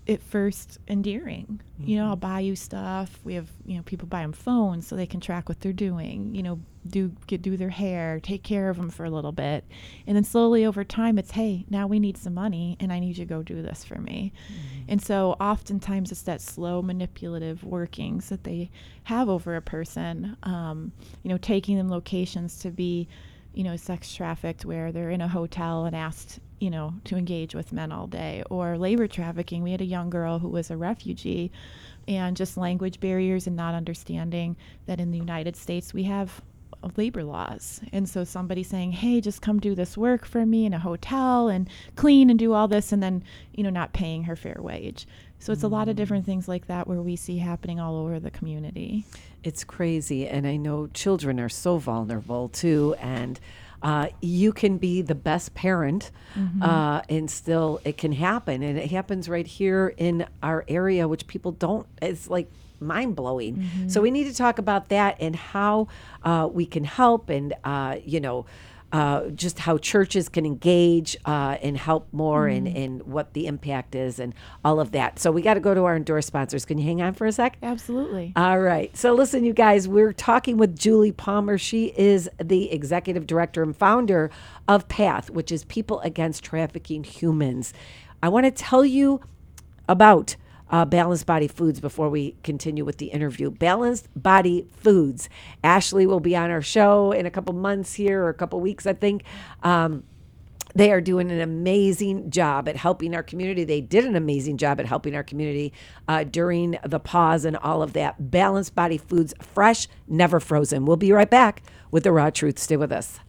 at first endearing. Mm-hmm. You know, I'll buy you stuff. We have, you know, people buy them phones so they can track what they're doing, you know, do get do their hair, take care of them for a little bit. And then slowly over time, it's, hey, now we need some money and I need you to go do this for me. Mm-hmm. And so oftentimes it's that slow manipulative workings that they have over a person, um, you know, taking them locations to be, you know, sex trafficked where they're in a hotel and asked, you know, to engage with men all day, or labor trafficking. We had a young girl who was a refugee, and just language barriers and not understanding that in the United States we have labor laws. And so somebody saying, hey, just come do this work for me in a hotel and clean and do all this, and then, you know, not paying her fair wage. So it's mm. a lot of different things like that where we see happening all over the community. It's crazy. And I know children are so vulnerable too. And uh, you can be the best parent mm-hmm. uh, and still it can happen. And it happens right here in our area, which people don't, it's like mind-blowing. Mm-hmm. So we need to talk about that and how uh, we can help, and, uh, you know, Uh, just how churches can engage uh, and help more, mm-hmm. and, and what the impact is and all of that. So we got to go to our endorsed sponsors. Can you hang on for a sec? Absolutely. All right. So listen, you guys, we're talking with Julie Palmer. She is the executive director and founder of PATH, which is People Against Trafficking Humans. I want to tell you about Uh, Balanced Body Foods before we continue with the interview. Balanced Body Foods. Ashley will be on our show in a couple months here, or a couple weeks, I think. Um, they are doing an amazing job at helping our community. They did an amazing job at helping our community uh, during the pause and all of that. Balanced Body Foods, fresh, never frozen. We'll be right back with The Raw Truth. Stay with us.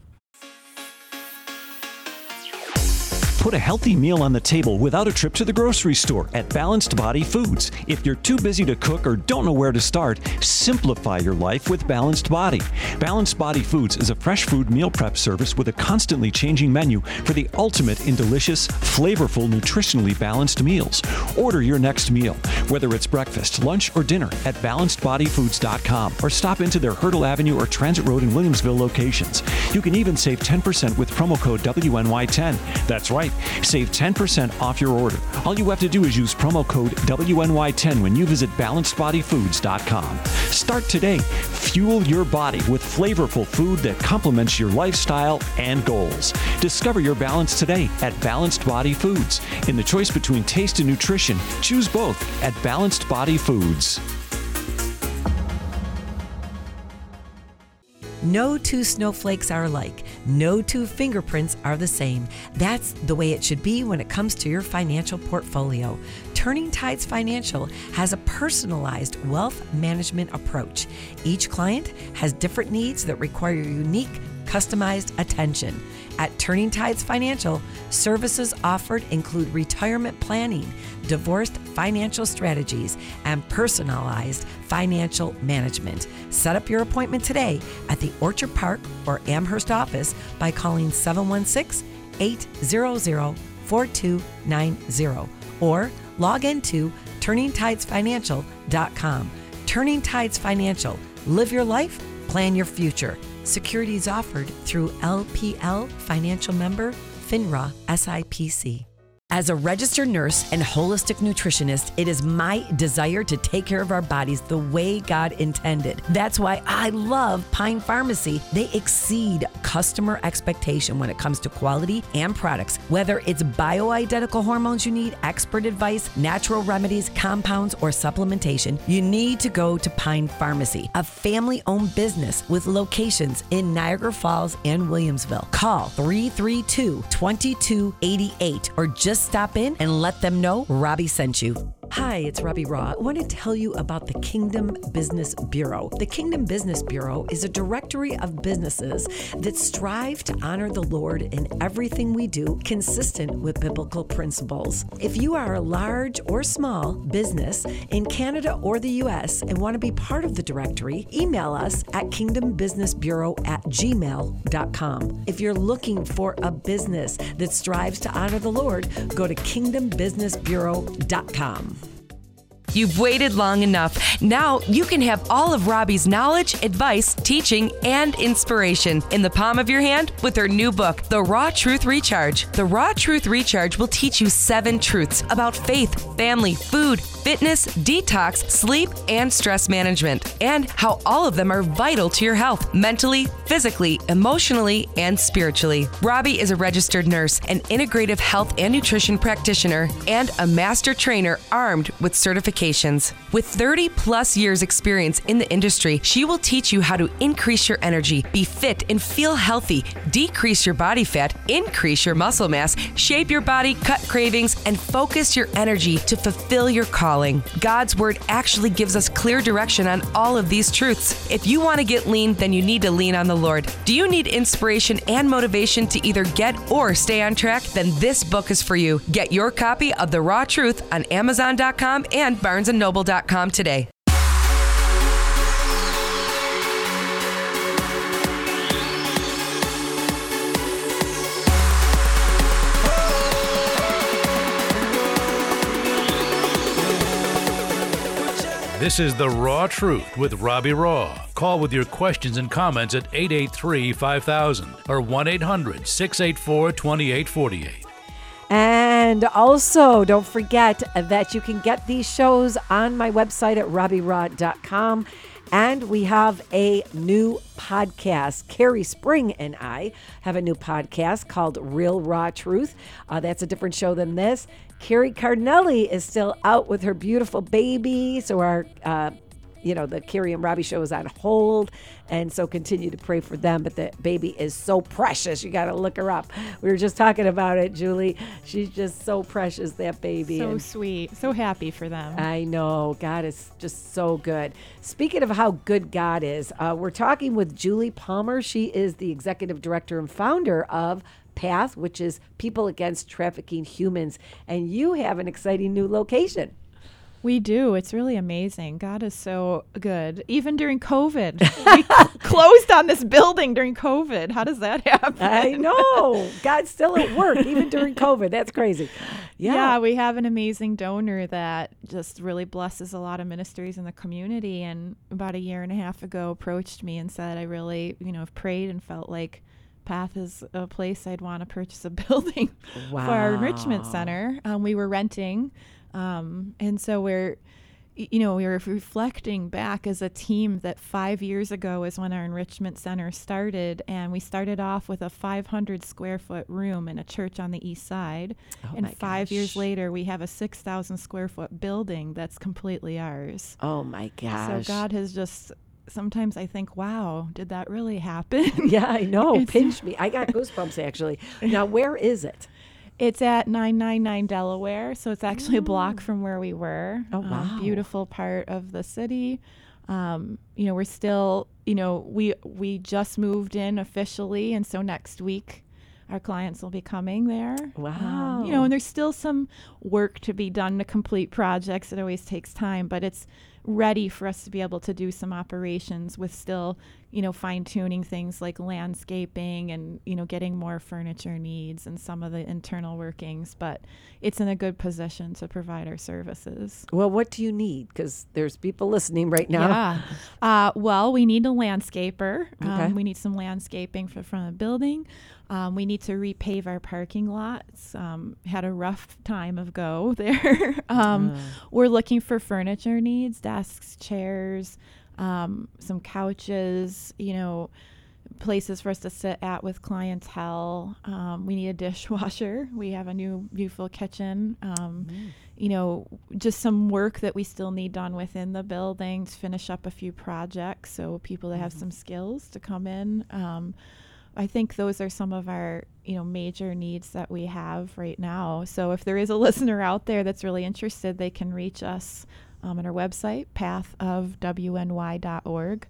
Put a healthy meal on the table without a trip to the grocery store at Balanced Body Foods. If you're too busy to cook or don't know where to start, simplify your life with Balanced Body. Balanced Body Foods is a fresh food meal prep service with a constantly changing menu for the ultimate in delicious, flavorful, nutritionally balanced meals. Order your next meal, whether it's breakfast, lunch, or dinner, at balanced body foods dot com, or stop into their Hurdle Avenue or Transit Road in Williamsville locations. You can even save ten percent with promo code W N Y ten. That's right. Save ten percent off your order. All you have to do is use promo code W N Y ten when you visit balanced body foods dot com. Start today. Fuel your body with flavorful food that complements your lifestyle and goals. Discover your balance today at Balanced Body Foods. In the choice between taste and nutrition, choose both at Balanced Body Foods. No two snowflakes are alike. No two fingerprints are the same. That's the way it should be when it comes to your financial portfolio. Turning Tides Financial has a personalized wealth management approach. Each client has different needs that require unique, customized attention. At Turning Tides Financial, services offered include retirement planning, divorced financial strategies, and personalized financial management. Set up your appointment today at the Orchard Park or Amherst office by calling seven one six, eight hundred, four two nine zero or log into turning tides financial dot com. Turning Tides Financial. Live your life, plan your future. Securities offered through L P L Financial Member, FINRA S I P C. As a registered nurse and holistic nutritionist, it is my desire to take care of our bodies the way God intended. That's why I love Pine Pharmacy. They exceed customer expectation when it comes to quality and products. Whether it's bioidentical hormones you need, expert advice, natural remedies, compounds, or supplementation, you need to go to Pine Pharmacy, a family-owned business with locations in Niagara Falls and Williamsville. Call three three two, two two eight eight or just stop in and let them know Robbie sent you. Hi, it's Robbie Raw. I want to tell you about the Kingdom Business Bureau. The Kingdom Business Bureau is a directory of businesses that strive to honor the Lord in everything we do, consistent with biblical principles. If you are a large or small business in Canada or the U S and want to be part of the directory, email us at kingdom business bureau at gmail dot com. If you're looking for a business that strives to honor the Lord, go to kingdom business bureau dot com. You've waited long enough. Now you can have all of Robbie's knowledge, advice, teaching, and inspiration in the palm of your hand with her new book, The Raw Truth Recharge. The Raw Truth Recharge will teach you seven truths about faith, family, food, fitness, detox, sleep, and stress management, and how all of them are vital to your health, mentally, physically, emotionally, and spiritually. Robbie is a registered nurse, an integrative health and nutrition practitioner, and a master trainer armed with certifications. With thirty plus years experience in the industry, she will teach you how to increase your energy, be fit and feel healthy, decrease your body fat, increase your muscle mass, shape your body, cut cravings, and focus your energy to fulfill your calling. God's Word actually gives us clear direction on all of these truths. If you want to get lean, then you need to lean on the Lord. Do you need inspiration and motivation to either get or stay on track? Then this book is for you. Get your copy of The Raw Truth on Amazon dot com and Barnes and Noble dot com today. This is The Raw Truth with Robbie Raw. Call with your questions and comments at eight eight three, five thousand or one eight hundred, six eight four, two eight four eight. And also, don't forget that you can get these shows on my website at robbie raw dot com. And we have a new podcast. Carrie Spring and I have a new podcast called Real Raw Truth. Uh, that's a different show than this. Carrie Cardinelli is still out with her beautiful baby. So our, uh, you know, the Carrie and Robbie show is on hold. And so continue to pray for them. But the baby is so precious. You got to look her up. We were just talking about it, Julie. She's just so precious, that baby. So and sweet. So happy for them. I know. God is just so good. Speaking of how good God is, uh, we're talking with Julie Palmer. She is the executive director and founder of PATH, which is People Against Trafficking Humans. And you have an exciting new location. We do. It's really amazing. God is so good. Even during COVID, we closed on this building during COVID. How does that happen? I know. God's still at work, even during COVID. That's crazy. Yeah. yeah, we have an amazing donor that just really blesses a lot of ministries in the community. And about a year and a half ago, approached me and said, I really, you know, have prayed and felt like PATH is a place I'd want to purchase a building wow. for our enrichment center. Um, we were renting. Um, and so we're, you know, we were reflecting back as a team that five years ago is when our enrichment center started. And we started off with a five hundred square foot room in a church on the east side. Oh and my five gosh. years later, we have a six thousand square foot building that's completely ours. Oh my gosh. So God has just, sometimes I think, wow, did that really happen? Yeah, I know. Pinch me. I got goosebumps, actually. Now, where is it? It's at nine ninety-nine Delaware, so it's actually a block from where we were. Oh, wow. Um, beautiful part of the city. Um, you know, we're still, you know, we we just moved in officially, and so next week our clients will be coming there. Wow. Um, you know, and there's still some work to be done to complete projects. It always takes time, but it's ready for us to be able to do some operations with still, you know, fine-tuning things like landscaping and, you know, getting more furniture needs and some of the internal workings. But it's in a good position to provide our services. Well, what do you need? Because there's people listening right now. Yeah. Uh, well, we need a landscaper. Okay. Um, we need some landscaping for the front of the building. Um, we need to repave our parking lots. Um, had a rough time of go there. um, uh. We're looking for furniture needs, desks, chairs, um, some couches, you know, places for us to sit at with clientele. Um, we need a dishwasher. We have a new beautiful kitchen. Um, Mm. You know, just some work that we still need done within the building to finish up a few projects. So people that have some skills to come in. Um, I think those are some of our, you know, major needs that we have right now. So if there is a listener out there that's really interested, they can reach us um, at our website, path of w n y dot org,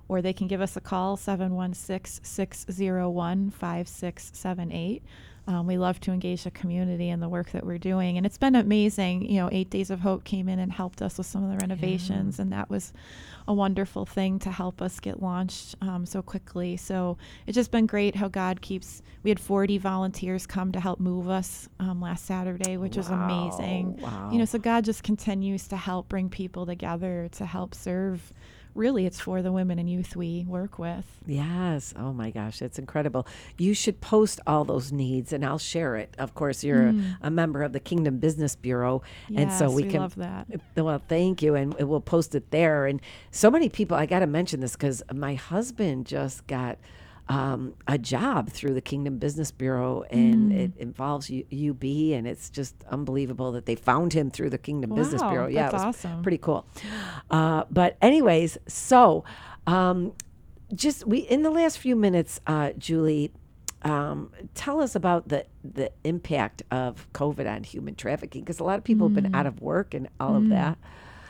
or they can give us a call, seven one six, six zero one, five six seven eight. Um, we love to engage the community in the work that we're doing. And it's been amazing. You know, Eight Days of Hope came in and helped us with some of the renovations, yeah. and that was a wonderful thing to help us get launched um, so quickly. So it's just been great how God keeps, we had forty volunteers come to help move us um, last Saturday, which wow. was amazing. Wow. You know, so God just continues to help bring people together to help serve. Really, it's for the women and youth we work with. Yes. Oh, my gosh. It's incredible. You should post all those needs, and I'll share it. Of course, you're mm. a, a member of the Kingdom Business Bureau. Yes, and so we, we can, love that. Well, thank you. And we'll post it there. And so many people, I got to mention this because my husband just got Um, a job through the Kingdom Business Bureau, and mm. it involves U- UB, and it's just unbelievable that they found him through the Kingdom wow, Business Bureau. Yeah, that's it was awesome. Pretty cool. Uh, but anyways, so um, just we in the last few minutes, uh, Julie, um, tell us about the the impact of COVID on human trafficking, because a lot of people mm. have been out of work and all mm. of that.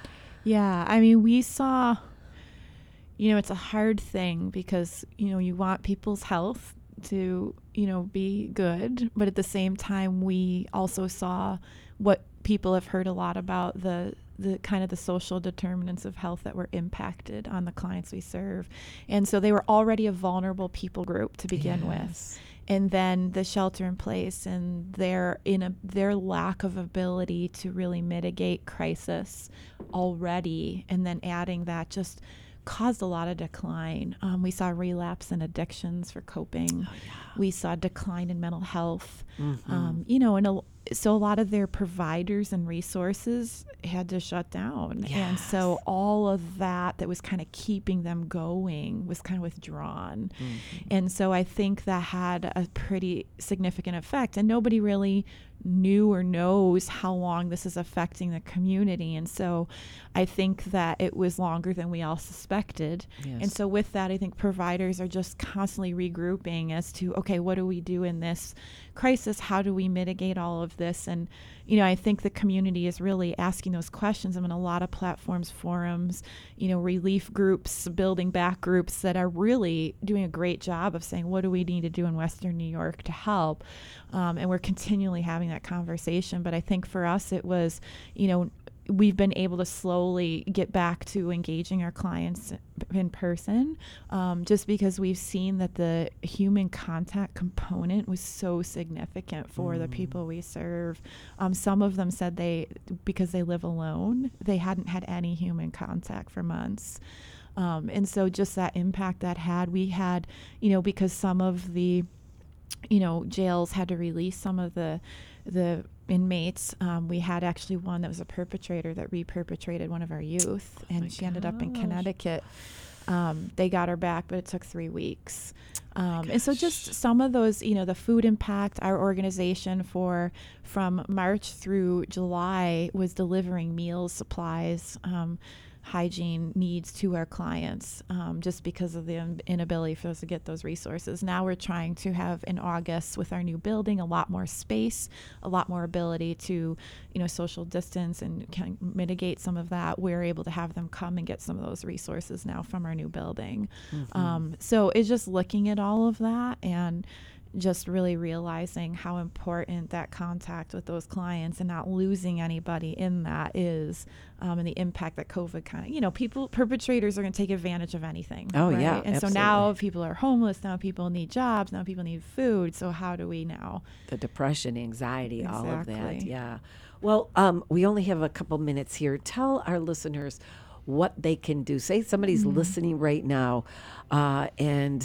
Yeah, I mean, we saw. You know, it's a hard thing because, you know, you want people's health to, you know, be good. But at the same time, we also saw what people have heard a lot about, the the kind of the social determinants of health that were impacted on the clients we serve. And so they were already a vulnerable people group to begin yes. with. And then the shelter in place and their in a, their lack of ability to really mitigate crisis already, and then adding that just caused a lot of decline. Um, we saw relapse in addictions for coping. Oh, yeah. We saw decline in mental health. Mm-hmm. Um, you know, and a, so a lot of their providers and resources had to shut down. Yes. And so all of that that was kind of keeping them going was kind of withdrawn. Mm-hmm. And so I think that had a pretty significant effect. And nobody really knew or knows how long this is affecting the community. And so I think that it was longer than we all suspected. Yes. And so with that, I think providers are just constantly regrouping as to, okay, what do we do in this crisis? How do we mitigate all of this? And, you know, I think the community is really asking those questions. I mean, a lot of platforms, forums, you know, relief groups, building back groups that are really doing a great job of saying, what do we need to do in Western New York to help? Um, and we're continually having that conversation. But I think for us, it was, you know, we've been able to slowly get back to engaging our clients in person, um, just because we've seen that the human contact component was so significant for mm. the people we serve. Um, some of them said they, because they live alone, they hadn't had any human contact for months. Um, and so just that impact that had, we had, you know, because some of the, you know, jails had to release some of the the inmates. Um, we had actually one that was a perpetrator that re-perpetrated one of our youth, and oh she gosh. ended up in Connecticut. Um, they got her back, but it took three weeks. Um, oh and so just some of those, you know, the food impact, our organization for from March through July was delivering meals, supplies, um, hygiene needs to our clients, um, just because of the in- inability for us to get those resources. Now we're trying to have in August with our new building a lot more space, a lot more ability to, you know, social distance and can mitigate some of that. We're able to have them come and get some of those resources now from our new building. Mm-hmm. Um, so it's just looking at all of that and just really realizing how important that contact with those clients and not losing anybody in that is, um, and the impact that COVID kind of, you know, people, perpetrators are going to take advantage of anything. Oh, right? yeah. And absolutely. So now people are homeless, now people need jobs, now people need food. So how do we now? The depression, anxiety, exactly. all of that. Yeah. Well, um, we only have a couple minutes here. Tell our listeners what they can do. Say somebody's mm-hmm. listening right now, uh, and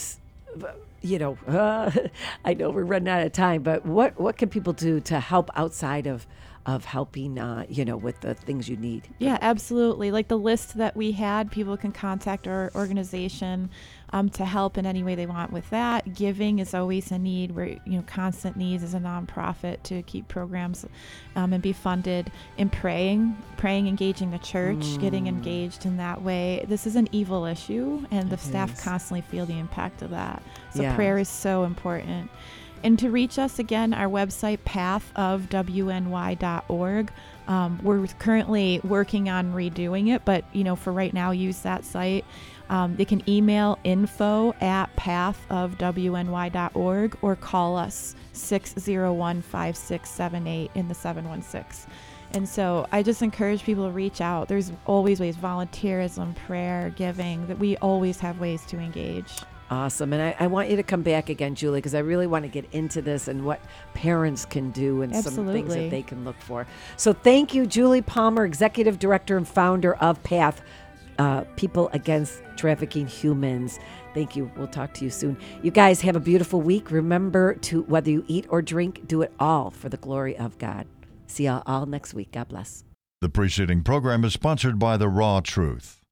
you know, uh, I know we're running out of time, but what, what can people do to help outside of of helping, uh, you know, with the things you need? Yeah, absolutely. Like the list that we had, people can contact our organization um, to help in any way they want with that. Giving is always a need. We're, you know, Constant Needs is a nonprofit to keep programs um, and be funded. And praying, praying, engaging the church, mm. getting engaged in that way. This is an evil issue, and the it staff is. constantly feel the impact of that. So yeah. prayer is so important. And to reach us, again, our website, path of w n y dot org. Um, we're currently working on redoing it, but, you know, for right now, use that site. Um, they can email info at path of w n y dot org or call us six oh one, five six seven eight in the seven one six. And so I just encourage people to reach out. There's always ways, volunteerism, prayer, giving, that we always have ways to engage. Awesome. And I, I want you to come back again, Julie, because I really want to get into this and what parents can do and Absolutely. some things that they can look for. So thank you, Julie Palmer, Executive Director and founder of PATH, uh, People Against Trafficking Humans. Thank you. We'll talk to you soon. You guys have a beautiful week. Remember to, whether you eat or drink, do it all for the glory of God. See y'all all next week. God bless. The preceding program is sponsored by The Raw Truth.